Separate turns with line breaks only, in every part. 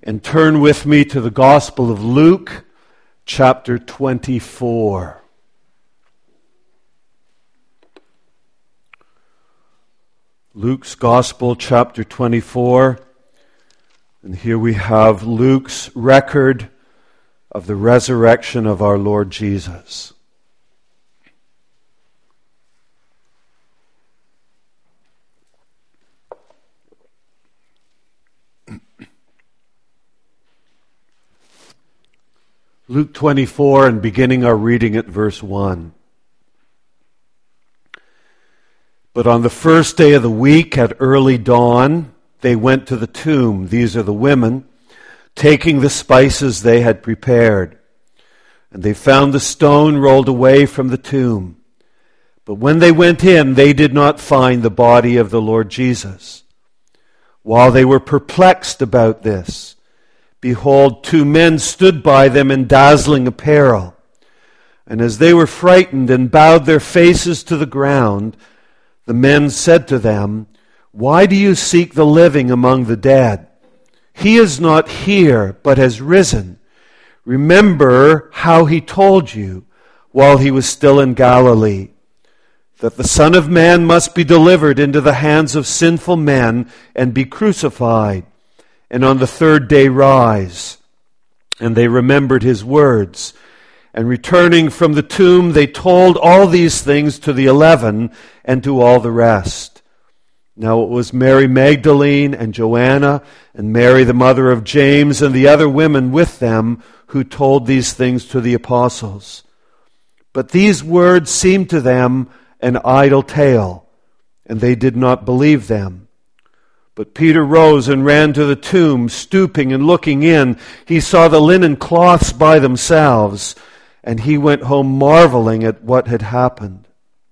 and turn with me to the Gospel of Luke, chapter 24. Luke's Gospel, chapter 24. And here we have Luke's record of the resurrection of our Lord Jesus. Luke 24, and beginning our reading at verse 1. But on the first day of the week at early dawn, they went to the tomb, these are the women, taking the spices they had prepared. And they found the stone rolled away from the tomb. But when they went in, they did not find the body of the Lord Jesus. While they were perplexed about this, behold, two men stood by them in dazzling apparel. And as they were frightened and bowed their faces to the ground, the men said to them, "Why do you seek the living among the dead? He is not here, but has risen. Remember how he told you while he was still in Galilee, that the Son of Man must be delivered into the hands of sinful men and be crucified, and on the third day rise." And they remembered his words. And returning from the tomb, they told all these things to the 11 and to all the rest. Now it was Mary Magdalene and Joanna and Mary the mother of James and the other women with them who told these things to the apostles. But these words seemed to them an idle tale, and they did not believe them. But Peter rose and ran to the tomb, stooping and looking in. He saw the linen cloths by themselves, and he went home marveling at what had happened.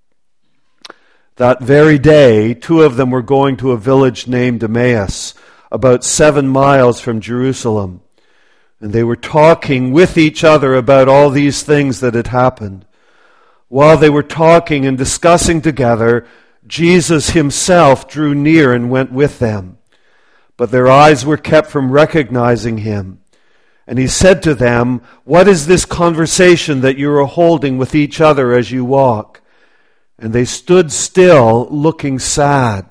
That very day, two of them were going to a village named Emmaus, about 7 miles from Jerusalem. And they were talking with each other about all these things that had happened. While they were talking and discussing together, Jesus himself drew near and went with them. But their eyes were kept from recognizing him. And he said to them, "What is this conversation that you are holding with each other as you walk?" And they stood still, looking sad.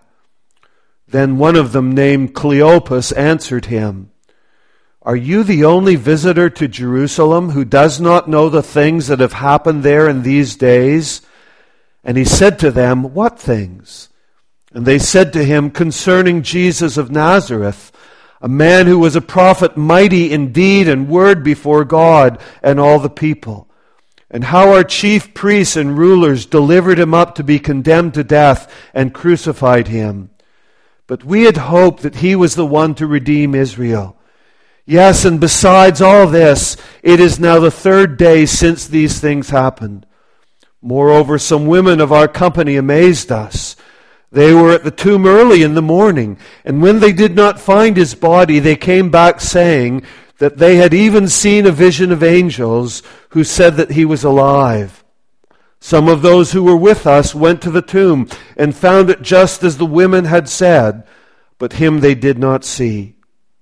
Then one of them, named Cleopas, answered him, "Are you the only visitor to Jerusalem who does not know the things that have happened there in these days?" And he said to them, "What things?" And they said to him, "Concerning Jesus of Nazareth, a man who was a prophet, mighty in deed and word before God and all the people. And how our chief priests and rulers delivered him up to be condemned to death and crucified him. But we had hoped that he was the one to redeem Israel. Yes, and besides all this, it is now the 3rd day since these things happened. Moreover, some women of our company amazed us. They were at the tomb early in the morning, and when they did not find his body, they came back saying that they had even seen a vision of angels who said that he was alive. Some of those who were with us went to the tomb and found it just as the women had said, but him they did not see."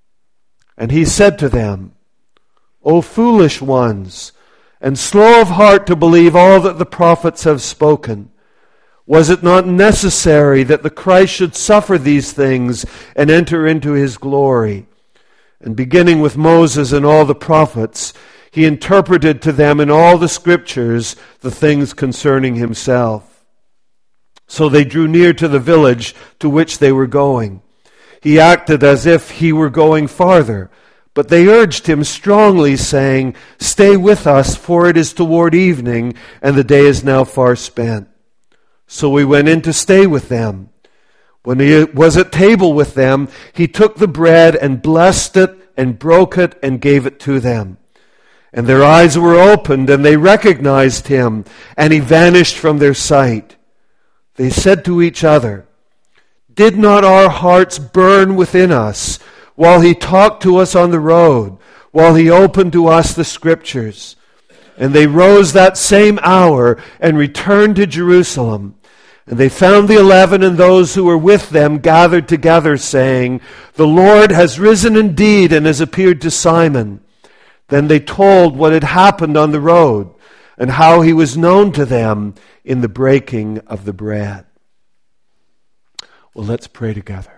And he said to them, "O foolish ones, and slow of heart to believe all that the prophets have spoken. Was it not necessary that the Christ should suffer these things and enter into his glory?" And beginning with Moses and all the prophets, he interpreted to them in all the scriptures the things concerning himself. So they drew near to the village to which they were going. He acted as if he were going farther, but they urged him strongly, saying, "Stay with us, for it is toward evening, and the day is now far spent." So we went in to stay with them. When he was at table with them, he took the bread and blessed it and broke it and gave it to them. And their eyes were opened and they recognized him, and he vanished from their sight. They said to each other, "Did not our hearts burn within us while he talked to us on the road, while he opened to us the scriptures?" And they rose that same hour and returned to Jerusalem. And they found the 11 and those who were with them gathered together, saying, "The Lord has risen indeed and has appeared to Simon." Then they told what had happened on the road and how he was known to them in the breaking of the bread. Well, let's pray together.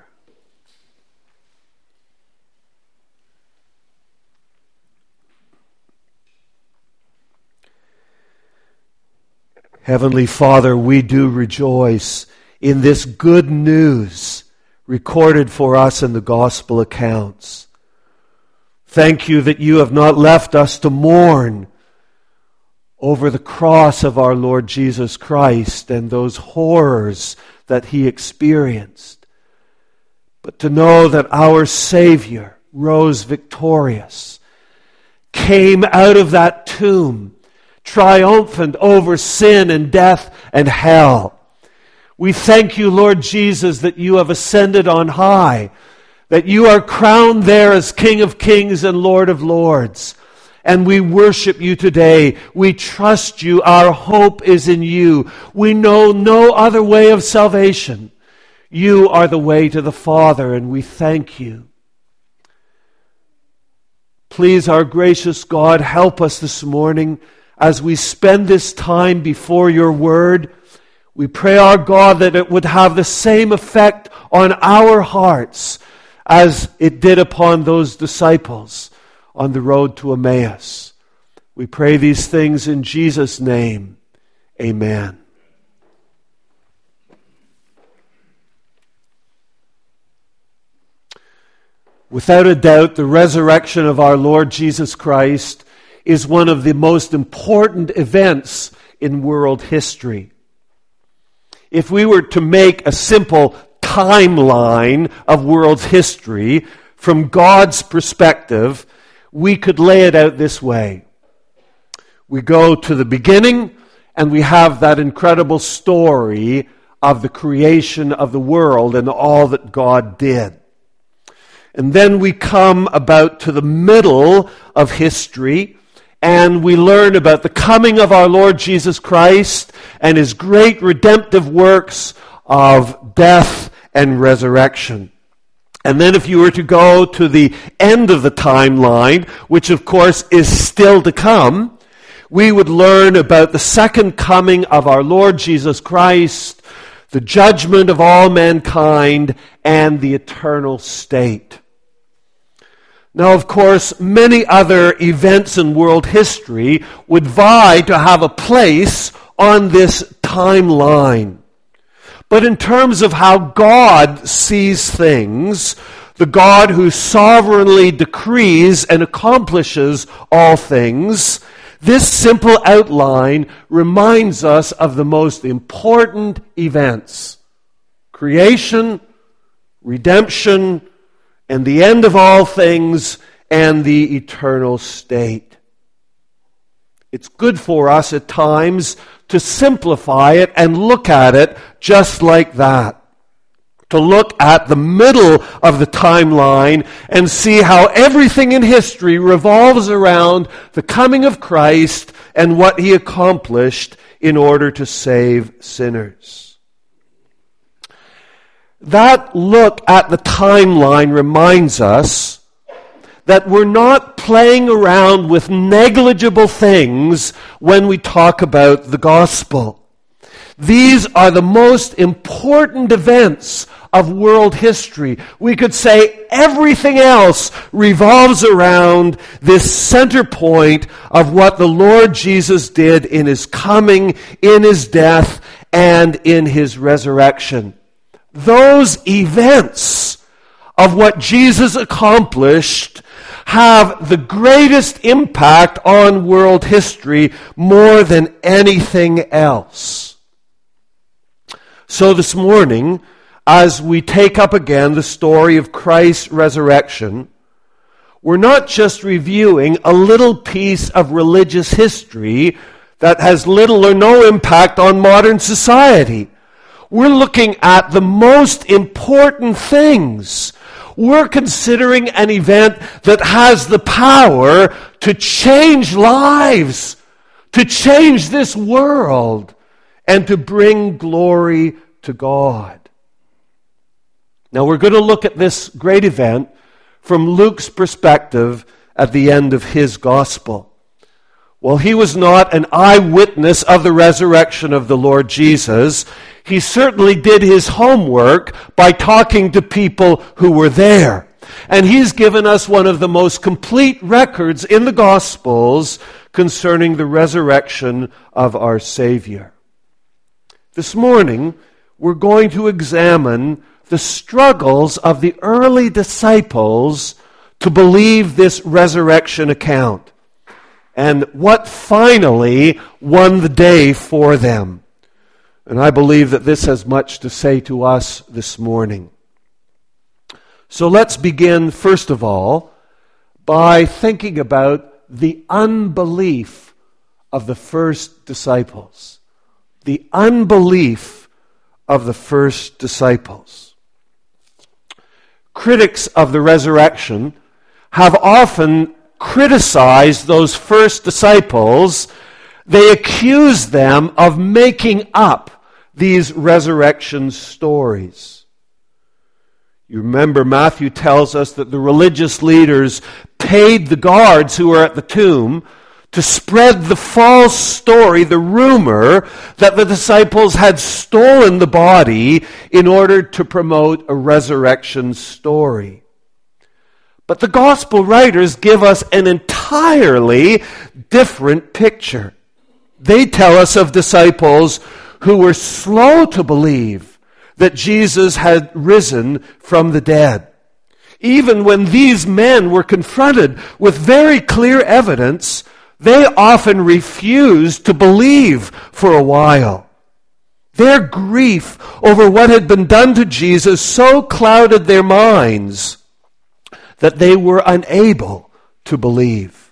Heavenly Father, we do rejoice in this good news recorded for us in the gospel accounts. Thank you that you have not left us to mourn over the cross of our Lord Jesus Christ and those horrors that he experienced, but to know that our Savior rose victorious, came out of that tomb, triumphant over sin and death and hell. We thank you, Lord Jesus, that you have ascended on high, that you are crowned there as King of Kings and Lord of Lords. And we worship you today. We trust you. Our hope is in you. We know no other way of salvation. You are the way to the Father, and we thank you. Please, our gracious God, help us this morning as we spend this time before your word. We pray, our God, that it would have the same effect on our hearts as it did upon those disciples on the road to Emmaus. We pray these things in Jesus' name. Amen. Without a doubt, the resurrection of our Lord Jesus Christ is one of the most important events in world history. If we were to make a simple timeline of world history from God's perspective, we could lay it out this way. We go to the beginning, and we have that incredible story of the creation of the world and all that God did. And then we come about to the middle of history, and we learn about the coming of our Lord Jesus Christ and his great redemptive works of death and resurrection. And then if you were to go to the end of the timeline, which of course is still to come, we would learn about the second coming of our Lord Jesus Christ, the judgment of all mankind, and the eternal state. Now, of course, many other events in world history would vie to have a place on this timeline. But in terms of how God sees things, the God who sovereignly decrees and accomplishes all things, this simple outline reminds us of the most important events: creation, redemption, and the end of all things, and the eternal state. It's good for us at times to simplify it and look at it just like that. To look at the middle of the timeline and see how everything in history revolves around the coming of Christ and what he accomplished in order to save sinners. That look at the timeline reminds us that we're not playing around with negligible things when we talk about the gospel. These are the most important events of world history. We could say everything else revolves around this center point of what the Lord Jesus did in his coming, in his death, and in his resurrection. Those events of what Jesus accomplished have the greatest impact on world history more than anything else. So this morning, as we take up again the story of Christ's resurrection, we're not just reviewing a little piece of religious history that has little or no impact on modern society. We're looking at the most important things. We're considering an event that has the power to change lives, to change this world, and to bring glory to God. Now we're going to look at this great event from Luke's perspective at the end of his gospel. While he was not an eyewitness of the resurrection of the Lord Jesus, he certainly did his homework by talking to people who were there. And he's given us one of the most complete records in the Gospels concerning the resurrection of our Savior. This morning, we're going to examine the struggles of the early disciples to believe this resurrection account, and what finally won the day for them. And I believe that this has much to say to us this morning. So let's begin, first of all, by thinking about the unbelief of the first disciples. The unbelief of the first disciples. Critics of the resurrection have often criticized those first disciples. They accuse them of making up these resurrection stories. You remember Matthew tells us that the religious leaders paid the guards who were at the tomb to spread the false story, the rumor that the disciples had stolen the body in order to promote a resurrection story. But the gospel writers give us an entirely different picture. They tell us of disciples who were slow to believe that Jesus had risen from the dead. Even when these men were confronted with very clear evidence, they often refused to believe for a while. Their grief over what had been done to Jesus so clouded their minds that they were unable to believe.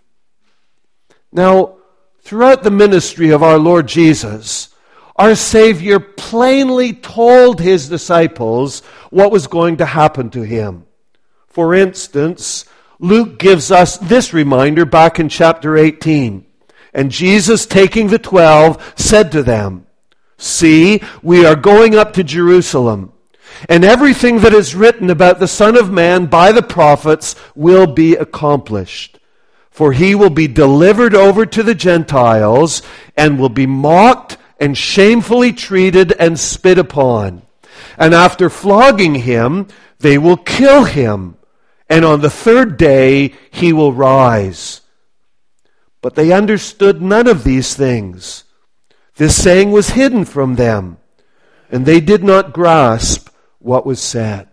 Now, throughout the ministry of our Lord Jesus, our Savior plainly told his disciples what was going to happen to him. For instance, Luke gives us this reminder back in chapter 18. And Jesus, taking the 12, said to them, "See, we are going up to Jerusalem, and everything that is written about the Son of Man by the prophets will be accomplished. For he will be delivered over to the Gentiles, and will be mocked and shamefully treated and spit upon. And after flogging him, they will kill him. And on the third day he will rise." But they understood none of these things. This saying was hidden from them, and they did not grasp what was said.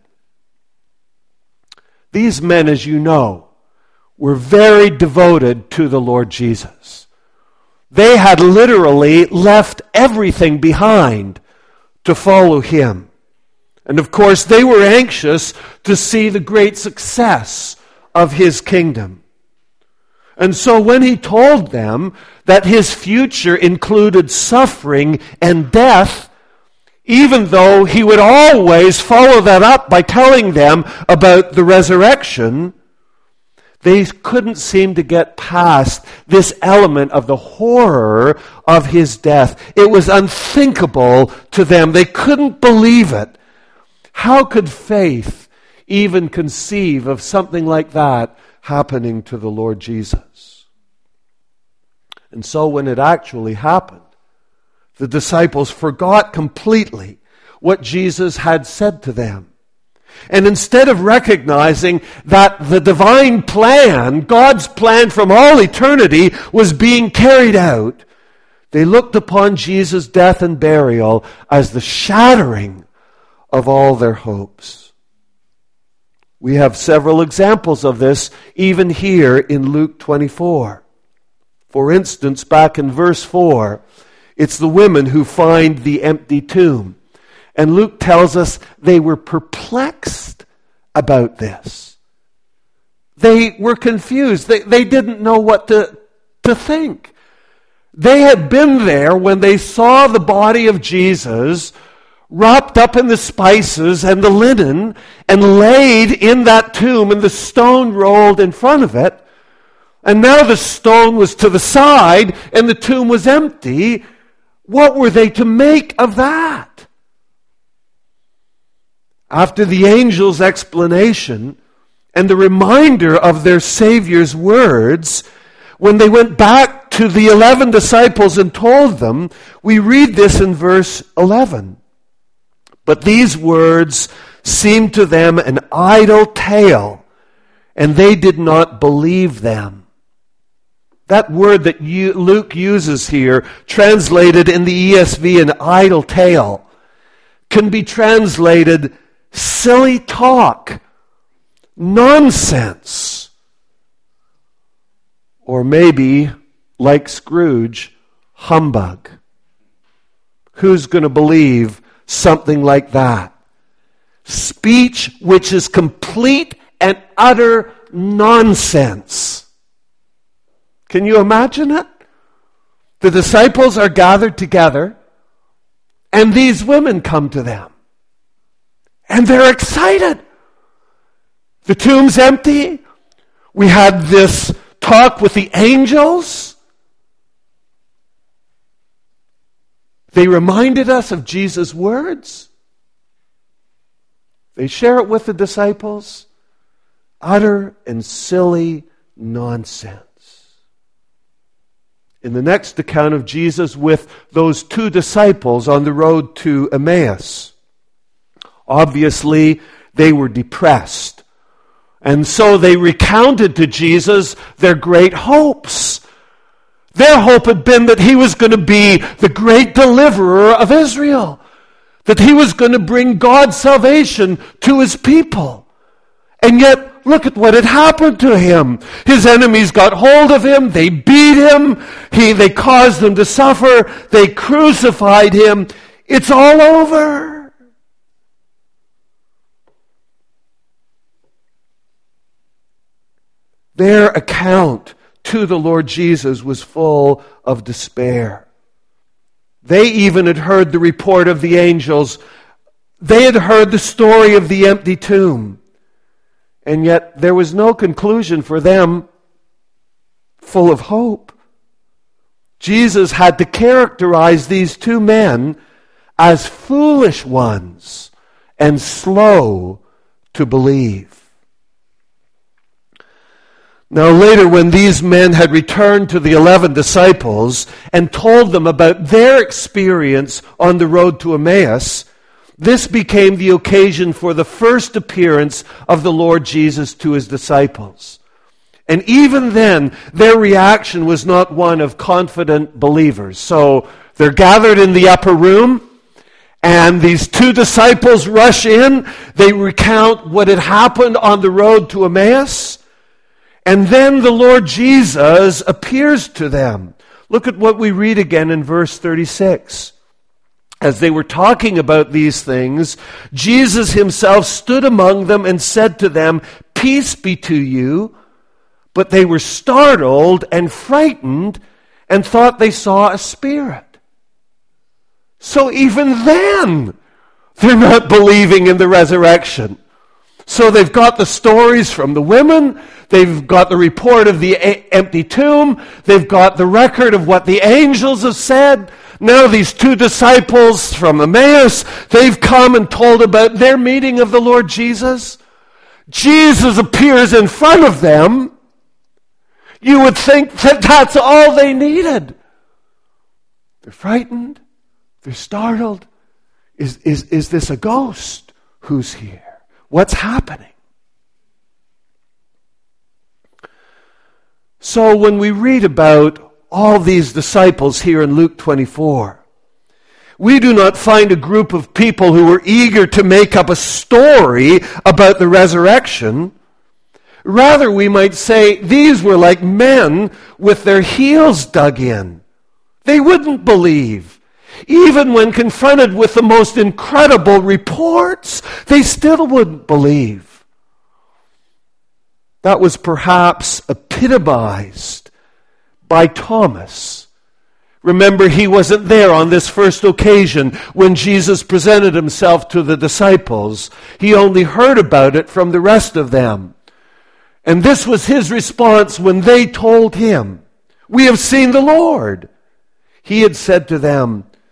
These men, as you know, were very devoted to the Lord Jesus. They had literally left everything behind to follow him. And of course, they were anxious to see the great success of his kingdom. And so when he told them that his future included suffering and death, even though he would always follow that up by telling them about the resurrection, they couldn't seem to get past this element of the horror of his death. It was unthinkable to them. They couldn't believe it. How could faith even conceive of something like that happening to the Lord Jesus? And so when it actually happened, the disciples forgot completely what Jesus had said to them. And instead of recognizing that the divine plan, God's plan from all eternity, was being carried out, they looked upon Jesus' death and burial as the shattering of all their hopes. We have several examples of this even here in Luke 24. For instance, back in verse 4, it's the women who find the empty tomb. And Luke tells us they were perplexed about this. They were confused. They didn't know what to think. They had been there when they saw the body of Jesus wrapped up in the spices and the linen and laid in that tomb, and the stone rolled in front of it. And now the stone was to the side and the tomb was empty. What were they to make of that? After the angel's explanation and the reminder of their Savior's words, when they went back to the 11 disciples and told them, we read this in verse 11. But these words seemed to them an idle tale, and they did not believe them. That word that Luke uses here, translated in the ESV an idle tale, can be translated silly talk, nonsense, or maybe, like Scrooge, humbug. Who's going to believe something like that? Speech which is complete and utter nonsense. Can you imagine it? The disciples are gathered together, and these women come to them. And they're excited. The tomb's empty. We had this talk with the angels. They reminded us of Jesus' words. They share it with the disciples. Utter and silly nonsense. In the next account of Jesus with those two disciples on the road to Emmaus, obviously they were depressed. And so they recounted to Jesus their great hopes. Their hope had been that he was going to be the great deliverer of Israel, that he was going to bring God's salvation to his people. And yet, look at what had happened to him. His enemies got hold of him, they beat him, they caused him to suffer, they crucified him. It's all over. Their account to the Lord Jesus was full of despair. They even had heard the report of the angels. They had heard the story of the empty tomb. And yet there was no conclusion for them full of hope. Jesus had to characterize these two men as foolish ones and slow to believe. Now later, when these men had returned to the 11 disciples and told them about their experience on the road to Emmaus, this became the occasion for the first appearance of the Lord Jesus to his disciples. And even then, their reaction was not one of confident believers. So they're gathered in the upper room, and these two disciples rush in. They recount what had happened on the road to Emmaus. And then the Lord Jesus appears to them. Look at what we read again in verse 36. As they were talking about these things, Jesus himself stood among them and said to them, "Peace be to you." But they were startled and frightened and thought they saw a spirit. So even then, they're not believing in the resurrection. So they've got the stories from the women, they've got the report of the empty tomb, they've got the record of what the angels have said. Now these two disciples from Emmaus, they've come and told about their meeting of the Lord Jesus. Jesus appears in front of them. You would think that that's all they needed. They're frightened, they're startled. Is this a ghost? Who's here? What's happening? So when we read about all these disciples here in Luke 24, we do not find a group of people who were eager to make up a story about the resurrection. Rather, we might say these were like men with their heels dug in. They wouldn't believe. Even when confronted with the most incredible reports, they still wouldn't believe. That was perhaps epitomized by Thomas. Remember, he wasn't there on this first occasion when Jesus presented himself to the disciples. He only heard about it from the rest of them. And this was his response when they told him, "We have seen the Lord." He had said to them,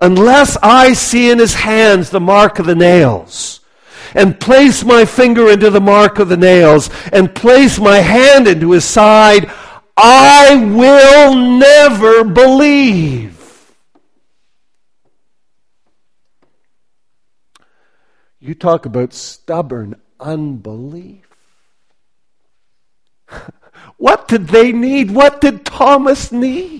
unless I see in his hands the mark of the nails, and place my finger into the mark of the nails, and place my hand into his side, I will never believe. You talk about stubborn unbelief. What did they need? What did Thomas need?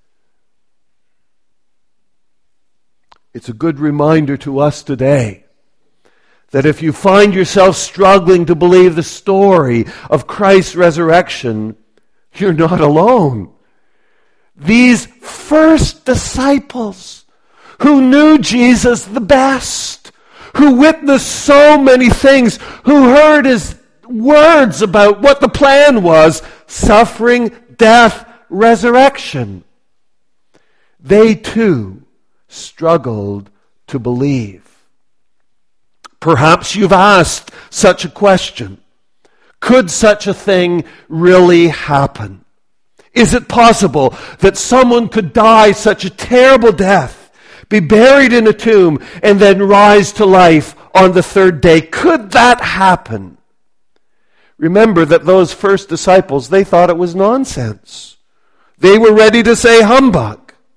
It's a good reminder to us today that if you find yourself struggling to believe the story of Christ's resurrection, you're not alone. These first disciples who knew Jesus the best, who witnessed so many things, who heard his words about what the plan was, suffering, death, resurrection, they too struggled to believe. Perhaps you've asked such a question. Could such a thing really happen? Is it possible that someone could die such a terrible death, be buried in a tomb, and then rise to life on the third day? Could that happen? Remember that those first disciples, they thought it was nonsense. They were ready to say humbug.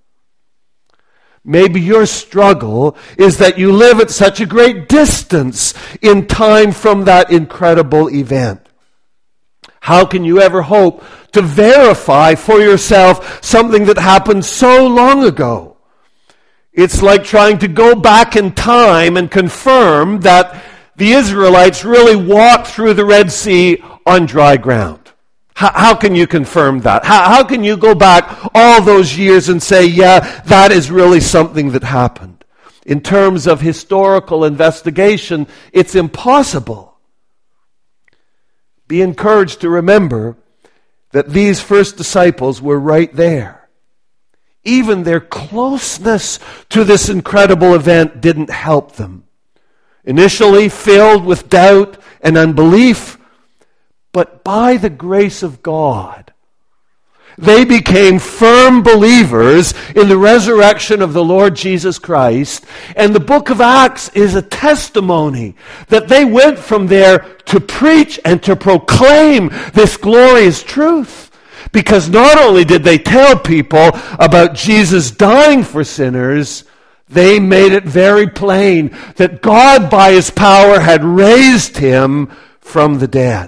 Maybe your struggle is that you live at such a great distance in time from that incredible event. How can you ever hope to verify for yourself something that happened so long ago? It's like trying to go back in time and confirm that the Israelites really walked through the Red Sea on dry ground. How can you confirm that? How can you go back all those years and say, yeah, that is really something that happened? In terms of historical investigation, it's impossible. Be encouraged to remember that these first disciples were right there. Even their closeness to this incredible event didn't help them. Initially filled with doubt and unbelief, but by the grace of God, they became firm believers in the resurrection of the Lord Jesus Christ. And the book of Acts is a testimony that they went from there to preach and to proclaim this glorious truth. Because not only did they tell people about Jesus dying for sinners, they made it very plain that God by his power had raised him from the dead.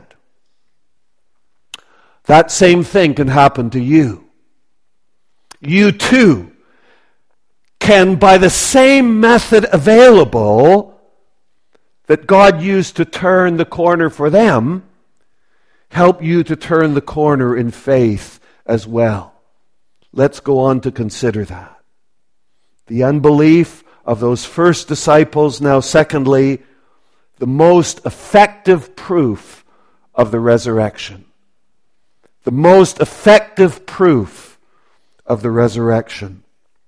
That same thing can happen to you. You too can, by the same method available that God used to turn the corner for them, help you to turn the corner in faith as well. Let's go on to consider that. The unbelief of those first disciples. Now, secondly, the most effective proof of the resurrection. The most effective proof of the resurrection.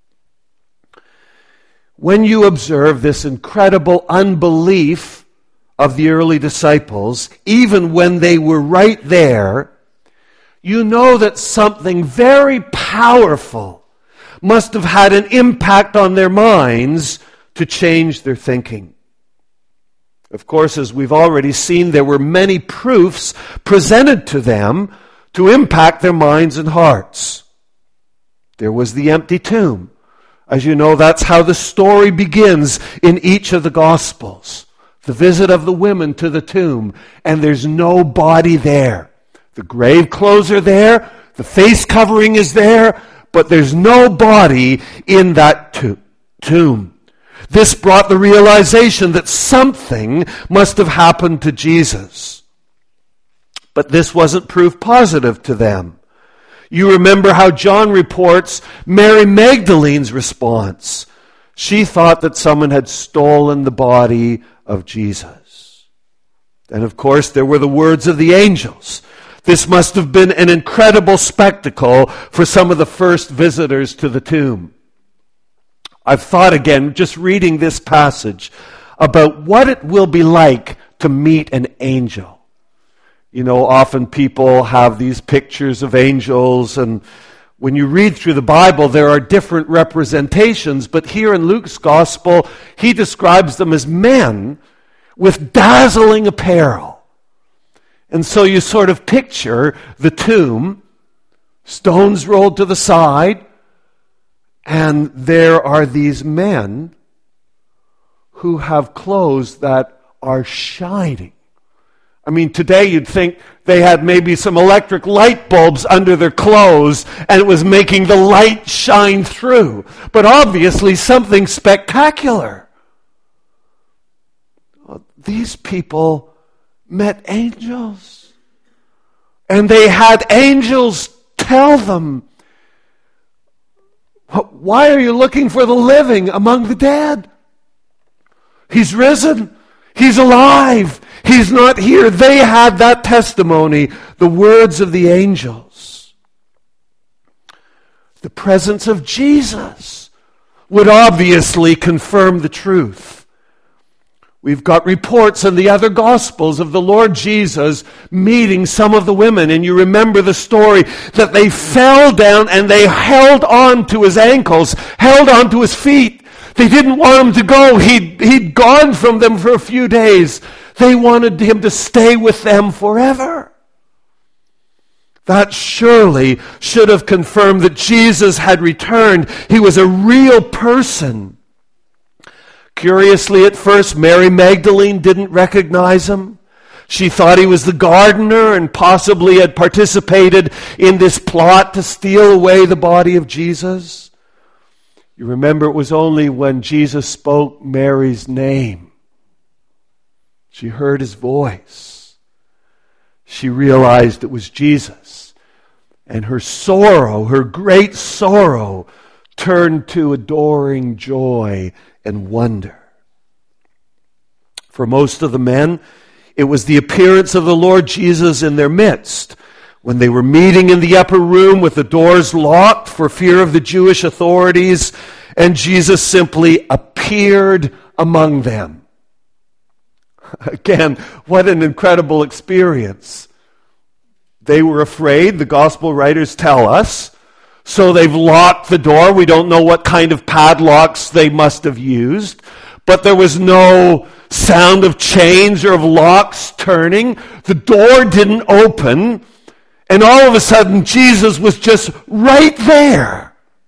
When you observe this incredible unbelief of the early disciples, even when they were right there, you know that something very powerful must have had an impact on their minds to change their thinking. Of course, as we've already seen, there were many proofs presented to them to impact their minds and hearts. There was the empty tomb. As you know, that's how the story begins in each of the Gospels. The visit of the women to the tomb, and there's no body there. The grave clothes are there, the face covering is there, but there's no body in that tomb. This brought the realization that something must have happened to Jesus. But this wasn't proof positive to them. You remember how John reports Mary Magdalene's response. She thought that someone had stolen the body of Jesus. And of course, there were the words of the angels. This must have been an incredible spectacle for some of the first visitors to the tomb. I've thought again, just reading this passage, about what it will be like to meet an angel. You know, often people have these pictures of angels, and When you read through the Bible, there are different representations, but here in Luke's gospel, he describes them as men with dazzling apparel. And so you sort of picture the tomb, stones rolled to the side, and there are these men who have clothes that are shining. I mean, today you'd think they had maybe some electric light bulbs under their clothes and it was making the light shine through. But obviously something spectacular. These people met angels. And they had angels tell them, why are you looking for the living among the dead? He's risen. He's alive. He's not here. They had that testimony, the words of the angels. The presence of Jesus would obviously confirm the truth. We've got reports in the other Gospels of the Lord Jesus meeting some of the women. And you remember the story that they fell down and they held on to his ankles, held on to his feet. They didn't want him to go. He'd gone from them for a few days. They wanted him to stay with them forever. That surely should have confirmed that Jesus had returned. He was a real person. Curiously, at first, Mary Magdalene didn't recognize him. She thought he was the gardener and possibly had participated in this plot to steal away the body of Jesus. You remember, it was only when Jesus spoke Mary's name, she heard his voice, she realized it was Jesus. And her sorrow, her great sorrow, turned to adoring joy and wonder. For most of the men, it was the appearance of the Lord Jesus in their midst. When they were meeting in the upper room with the doors locked for fear of the Jewish authorities, and Jesus simply appeared among them. Again, what an incredible experience. They were afraid, the gospel writers tell us, so they've locked the door. We don't know what kind of padlocks they must have used, but there was no sound of chains or of locks turning. The door didn't open, and all of a sudden Jesus was just right there.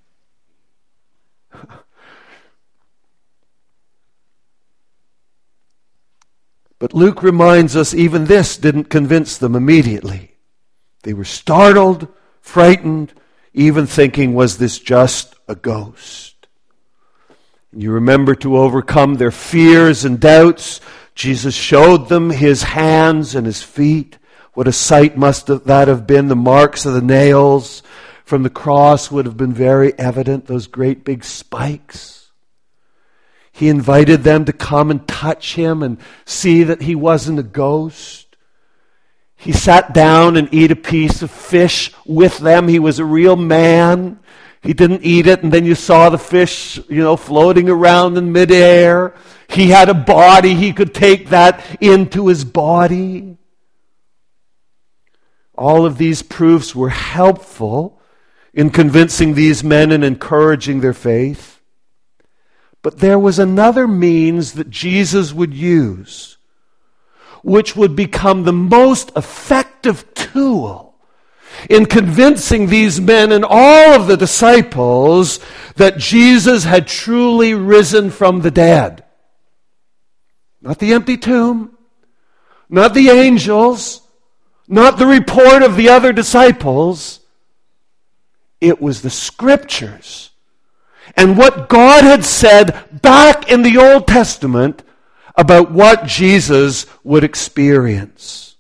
But Luke reminds us even this didn't convince them immediately. They were startled, frightened, even thinking, was this just a ghost? And you remember, to overcome their fears and doubts, Jesus showed them his hands and his feet. What a sight must that have been. The marks of the nails from the cross would have been very evident, those great big spikes. He invited them to come and touch him and see that he wasn't a ghost. He sat down and ate a piece of fish with them. He was a real man. He didn't eat it, and then you saw the fish, floating around in midair. He had a body. He could take that into his body. All of these proofs were helpful in convincing these men and encouraging their faith. But there was another means that Jesus would use, which would become the most effective tool in convincing these men and all of the disciples that Jesus had truly risen from the dead. Not the empty tomb, not the angels, not the report of the other disciples. It was the Scriptures. And what God had said back in the Old Testament about what Jesus would experience.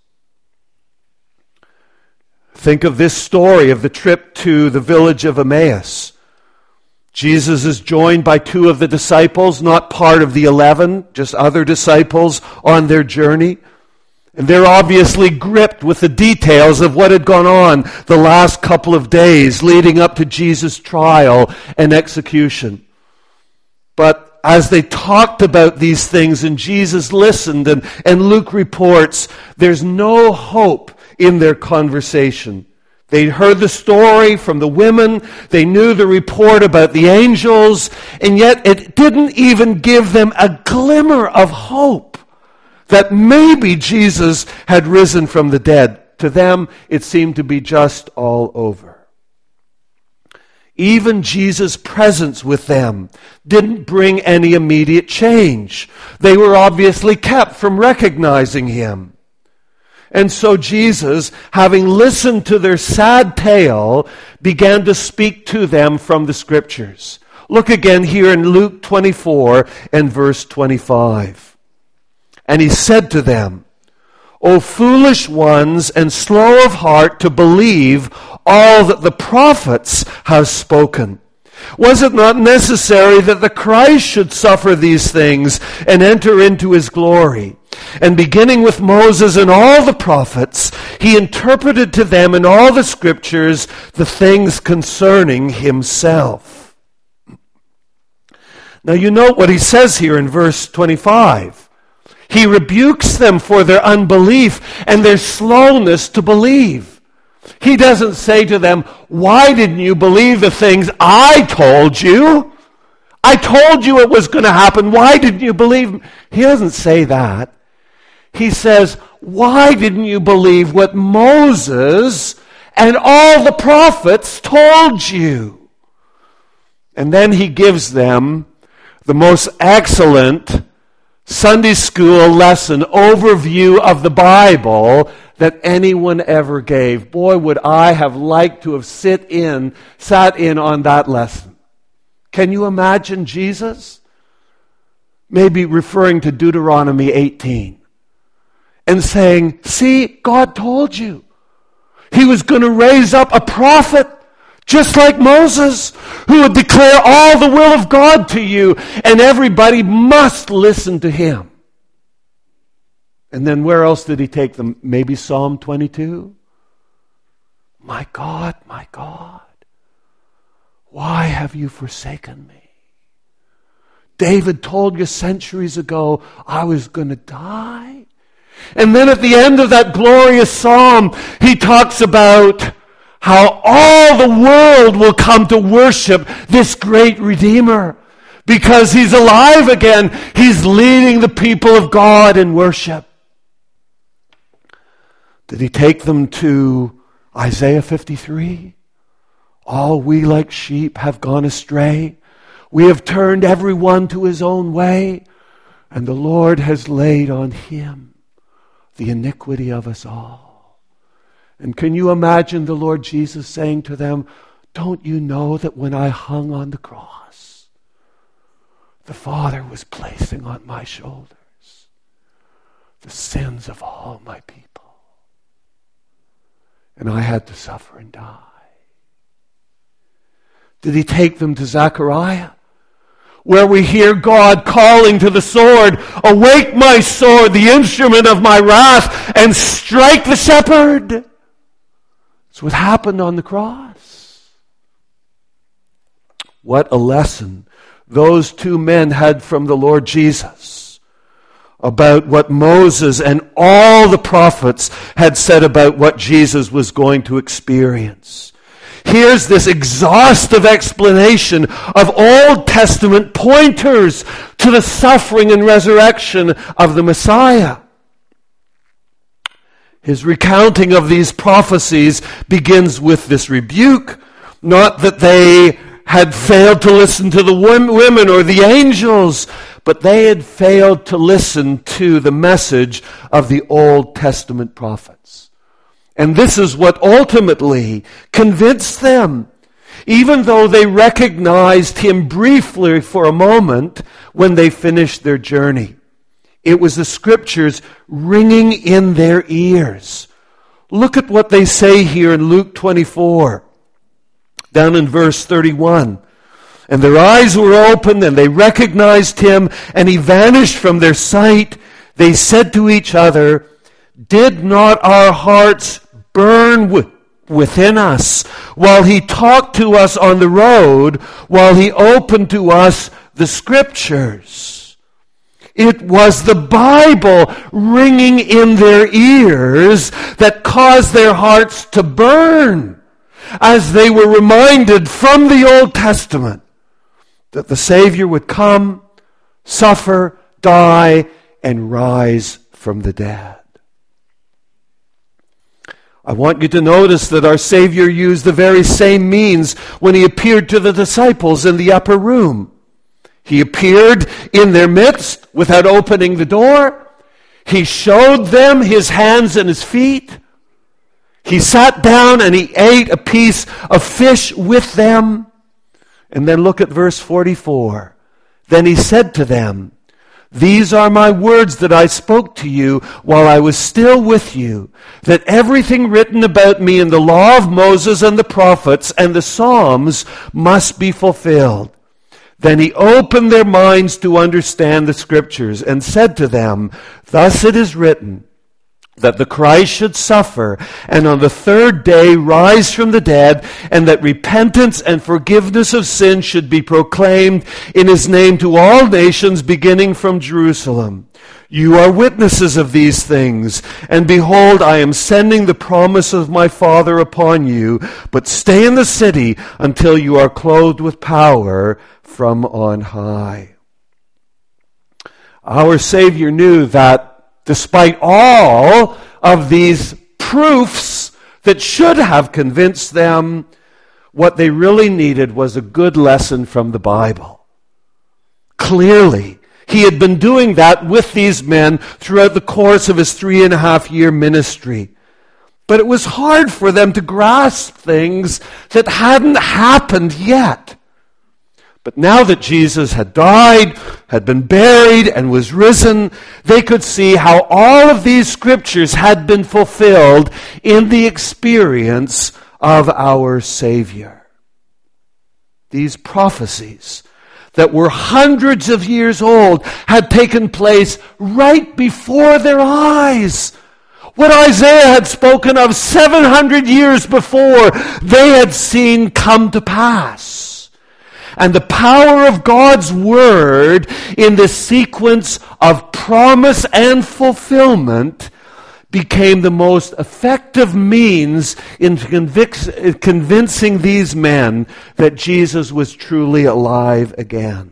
Think of this story of the trip to the village of Emmaus. Jesus is joined by two of the disciples, not part of the 11, just other disciples on their journey. And they're obviously gripped with the details of what had gone on the last couple of days leading up to Jesus' trial and execution. But as they talked about these things and Jesus listened and Luke reports, there's no hope in their conversation. They'd heard the story from the women. They knew the report about the angels. And yet it didn't even give them a glimmer of hope that maybe Jesus had risen from the dead. To them, it seemed to be just all over. Even Jesus' presence with them didn't bring any immediate change. They were obviously kept from recognizing him. And so Jesus, having listened to their sad tale, began to speak to them from the Scriptures. Look again here in Luke 24 and verse 25. And he said to them, O foolish ones and slow of heart to believe all that the prophets have spoken. Was it not necessary that the Christ should suffer these things and enter into his glory? And beginning with Moses and all the prophets, he interpreted to them in all the Scriptures the things concerning himself. Now you note what he says here in verse 25. He rebukes them for their unbelief and their slowness to believe. He doesn't say to them, why didn't you believe the things I told you? I told you it was going to happen. Why didn't you believe? He doesn't say that. He says, why didn't you believe what Moses and all the prophets told you? And then he gives them the most excellent Sunday school lesson overview of the Bible that anyone ever gave. Boy, would I have liked to have sat in on that lesson. Can you imagine Jesus? Maybe referring to Deuteronomy 18 and saying, see, God told you. He was going to raise up a prophet just like Moses, who would declare all the will of God to you, and everybody must listen to him. And then where else did he take them? Maybe Psalm 22? My God, why have you forsaken me? David told you centuries ago I was going to die. And then at the end of that glorious psalm, he talks about how all the world will come to worship this great Redeemer. Because he's alive again. He's leading the people of God in worship. Did he take them to Isaiah 53? All we like sheep have gone astray. We have turned everyone to his own way. And the Lord has laid on him the iniquity of us all. And can you imagine the Lord Jesus saying to them, don't you know that when I hung on the cross, the Father was placing on my shoulders the sins of all my people. And I had to suffer and die. Did he take them to Zechariah, where we hear God calling to the sword, awake my sword, the instrument of my wrath, and strike the shepherd? It's what happened on the cross. What a lesson those two men had from the Lord Jesus about what Moses and all the prophets had said about what Jesus was going to experience. Here's this exhaustive explanation of Old Testament pointers to the suffering and resurrection of the Messiah. His recounting of these prophecies begins with this rebuke, not that they had failed to listen to the women or the angels, but they had failed to listen to the message of the Old Testament prophets. And this is what ultimately convinced them, even though they recognized him briefly for a moment when they finished their journey. It was the Scriptures ringing in their ears. Look at what they say here in Luke 24, down in verse 31. And their eyes were opened, and they recognized him, and he vanished from their sight. They said to each other, did not our hearts burn within us while he talked to us on the road, while he opened to us the Scriptures? It was the Bible ringing in their ears that caused their hearts to burn. as they were reminded from the Old Testament that the Savior would come, suffer, die, and rise from the dead. I want you to notice that our Savior used the very same means when he appeared to the disciples in the upper room. He appeared in their midst without opening the door. He showed them his hands and his feet. He sat down and he ate a piece of fish with them. And then look at verse 44. Then he said to them, "These are my words that I spoke to you while I was still with you, that everything written about me in the law of Moses and the prophets and the Psalms must be fulfilled." Then he opened their minds to understand the Scriptures and said to them, "Thus it is written, that the Christ should suffer and on the third day rise from the dead, and that repentance and forgiveness of sins should be proclaimed in his name to all nations, beginning from Jerusalem. You are witnesses of these things, and behold, I am sending the promise of my Father upon you, but stay in the city until you are clothed with power from on high." Our Savior knew that despite all of these proofs that should have convinced them, what they really needed was a good lesson from the Bible. Clearly, he had been doing that with these men throughout the course of his 3.5-year ministry. But it was hard for them to grasp things that hadn't happened yet. But now that Jesus had died, had been buried, and was risen, they could see how all of these scriptures had been fulfilled in the experience of our Savior. These prophecies that were hundreds of years old had taken place right before their eyes. What Isaiah had spoken of 700 years before, they had seen come to pass. And the power of God's Word in this sequence of promise and fulfillment became the most effective means in convincing these men that Jesus was truly alive again.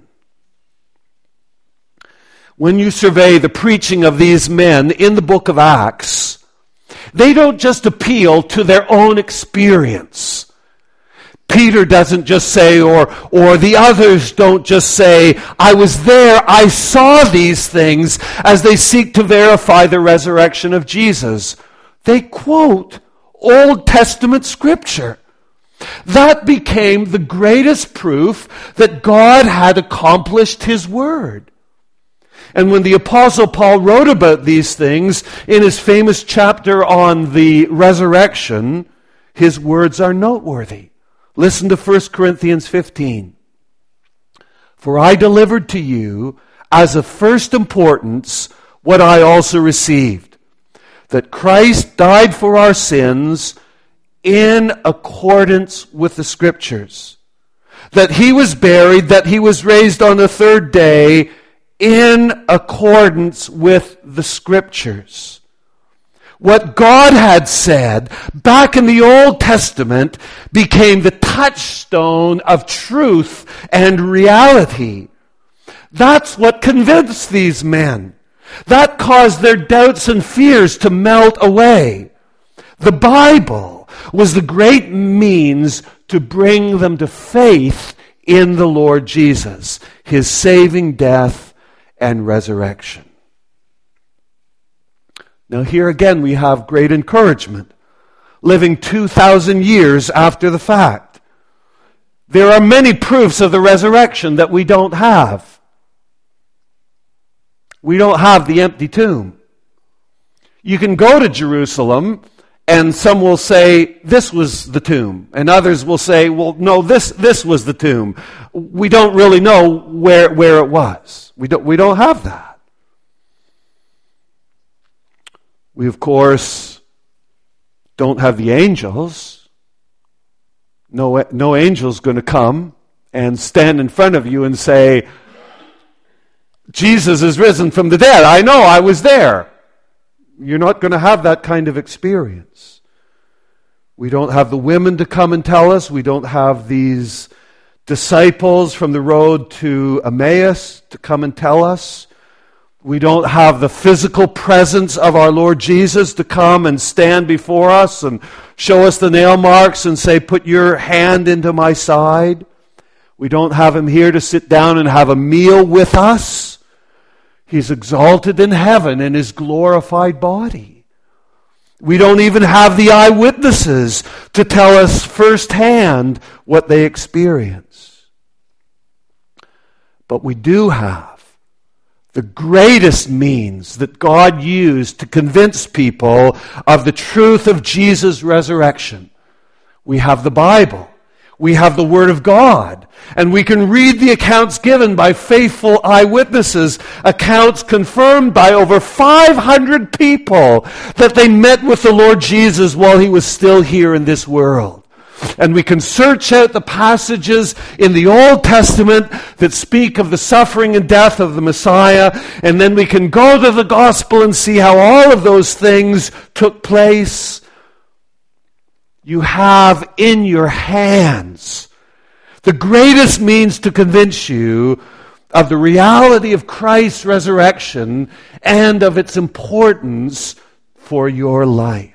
When you survey the preaching of these men in the book of Acts, they don't just appeal to their own experience. Peter doesn't just say, or the others don't just say, "I was there, I saw these things," as they seek to verify the resurrection of Jesus. They quote Old Testament scripture. That became the greatest proof that God had accomplished his word. And when the Apostle Paul wrote about these things in his famous chapter on the resurrection, his words are noteworthy. Listen to 1 Corinthians 15. "For I delivered to you as of first importance what I also received, that Christ died for our sins in accordance with the Scriptures, that he was buried, that he was raised on the third day in accordance with the Scriptures." What God had said back in the Old Testament became the touchstone of truth and reality. That's what convinced these men. That caused their doubts and fears to melt away. The Bible was the great means to bring them to faith in the Lord Jesus, his saving death and resurrection. Now here again we have great encouragement, living 2,000 years after the fact. There are many proofs of the resurrection that we don't have. We don't have the empty tomb. You can go to Jerusalem and some will say, "This was the tomb." And others will say, "Well, no, this was the tomb." We don't really know where it was. We don't have that. We, of course, don't have the angels. No angel's going to come and stand in front of you and say, "Jesus is risen from the dead. I know, I was there." You're not going to have that kind of experience. We don't have the women to come and tell us. We don't have these disciples from the road to Emmaus to come and tell us. We don't have the physical presence of our Lord Jesus to come and stand before us and show us the nail marks and say, put your hand into my side. We don't have him here to sit down and have a meal with us. He's exalted in heaven in his glorified body. We don't even have the eyewitnesses to tell us firsthand what they experience. But we do have the greatest means that God used to convince people of the truth of Jesus' resurrection. We have the Bible. We have the Word of God. And we can read the accounts given by faithful eyewitnesses, accounts confirmed by over 500 people that they met with the Lord Jesus while he was still here in this world. And we can search out the passages in the Old Testament that speak of the suffering and death of the Messiah, and then we can go to the Gospel and see how all of those things took place. You have in your hands the greatest means to convince you of the reality of Christ's resurrection and of its importance for your life.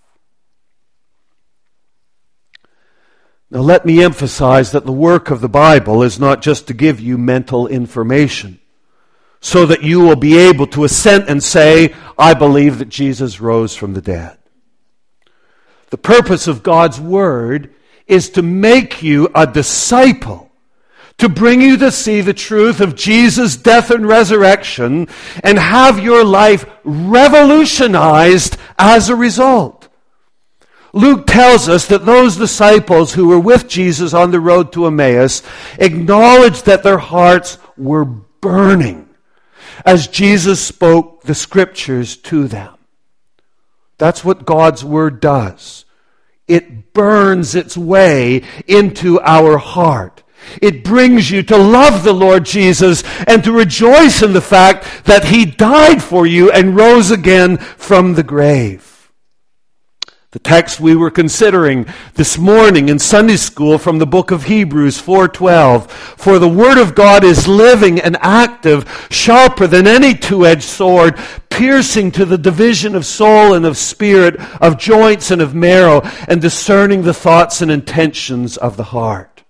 Now let me emphasize that the work of the Bible is not just to give you mental information so that you will be able to assent and say, I believe that Jesus rose from the dead. The purpose of God's Word is to make you a disciple, to bring you to see the truth of Jesus' death and resurrection and have your life revolutionized as a result. Luke tells us that those disciples who were with Jesus on the road to Emmaus acknowledged that their hearts were burning as Jesus spoke the Scriptures to them. That's what God's Word does. It burns its way into our heart. It brings you to love the Lord Jesus and to rejoice in the fact that he died for you and rose again from the grave. The text we were considering this morning in Sunday school from the book of Hebrews 4:12. For the word of God is living and active, sharper than any two-edged sword, piercing to the division of soul and of spirit, of joints and of marrow, and discerning the thoughts and intentions of the heart.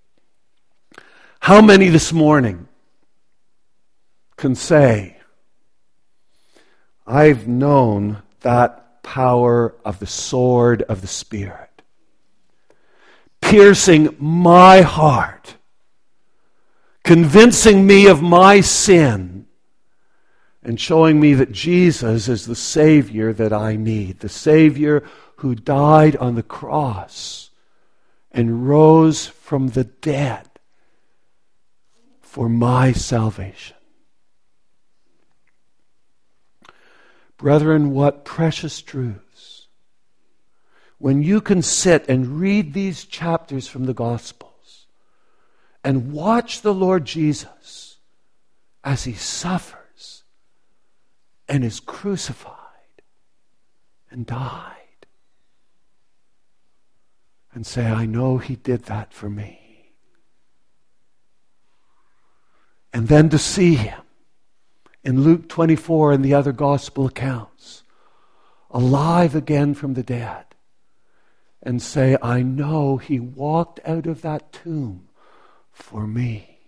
How many this morning can say, I've known that power of the sword of the Spirit, piercing my heart, convincing me of my sin, and showing me that Jesus is the Savior that I need, the Savior who died on the cross and rose from the dead for my salvation. Brethren, what precious truths. When you can sit and read these chapters from the Gospels and watch the Lord Jesus as he suffers and is crucified and died, and say, I know he did that for me. And then to see him in Luke 24 and the other gospel accounts, alive again from the dead, and say, I know he walked out of that tomb for me.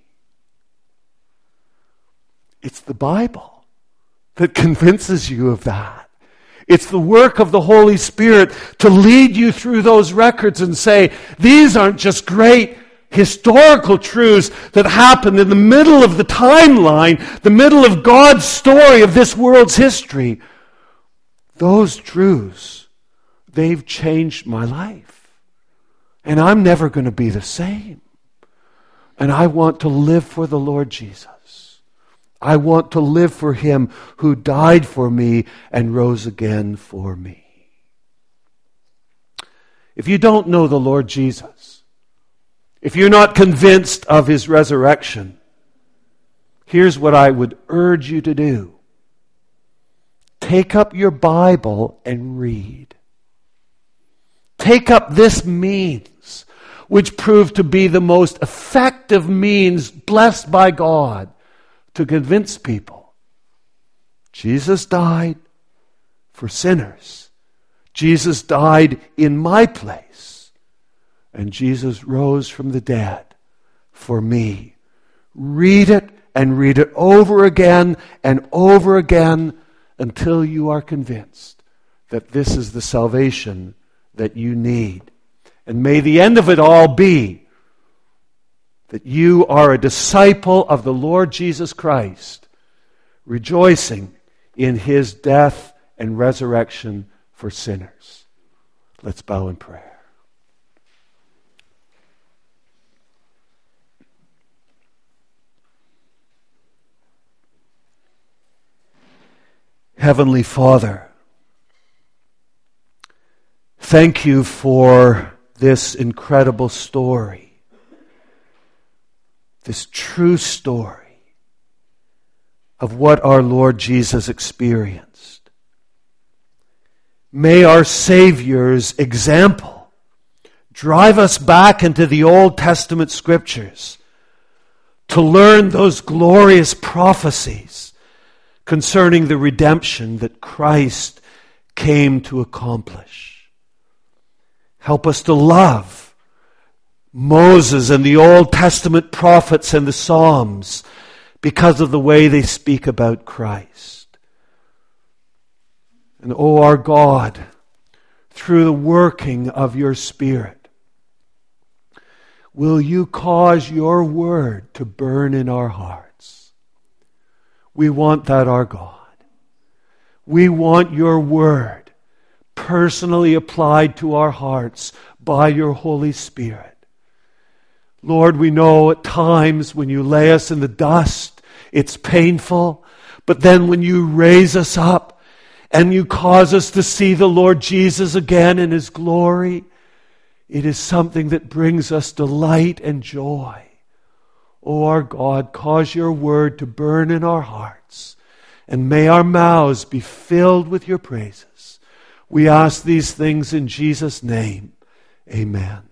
It's the Bible that convinces you of that. It's the work of the Holy Spirit to lead you through those records and say, these aren't just great historical truths that happened in the middle of the timeline, the middle of God's story of this world's history. Those truths, they've changed my life. And I'm never going to be the same. And I want to live for the Lord Jesus. I want to live for him who died for me and rose again for me. If you don't know the Lord Jesus, if you're not convinced of his resurrection, here's what I would urge you to do. Take up your Bible and read. take up this means, which proved to be the most effective means blessed by God to convince people. Jesus died for sinners. Jesus died in my place. And Jesus rose from the dead for me. Read it and read it over again and over again until you are convinced that this is the salvation that you need. And may the end of it all be that you are a disciple of the Lord Jesus Christ, rejoicing in his death and resurrection for sinners. Let's bow in prayer. Heavenly Father, thank you for this incredible story, this true story of what our Lord Jesus experienced. May our Savior's example drive us back into the Old Testament scriptures to learn those glorious prophecies concerning the redemption that Christ came to accomplish. Help us to love Moses and the Old Testament prophets and the Psalms because of the way they speak about Christ. And our God, through the working of your Spirit, will you cause your word to burn in our hearts? We want that, our God. We want your word personally applied to our hearts by your Holy Spirit. Lord, we know at times when you lay us in the dust, it's painful. But then when you raise us up and you cause us to see the Lord Jesus again in his glory, it is something that brings us delight and joy. O our God, cause your word to burn in our hearts, and may our mouths be filled with your praises. We ask these things in Jesus' name. Amen.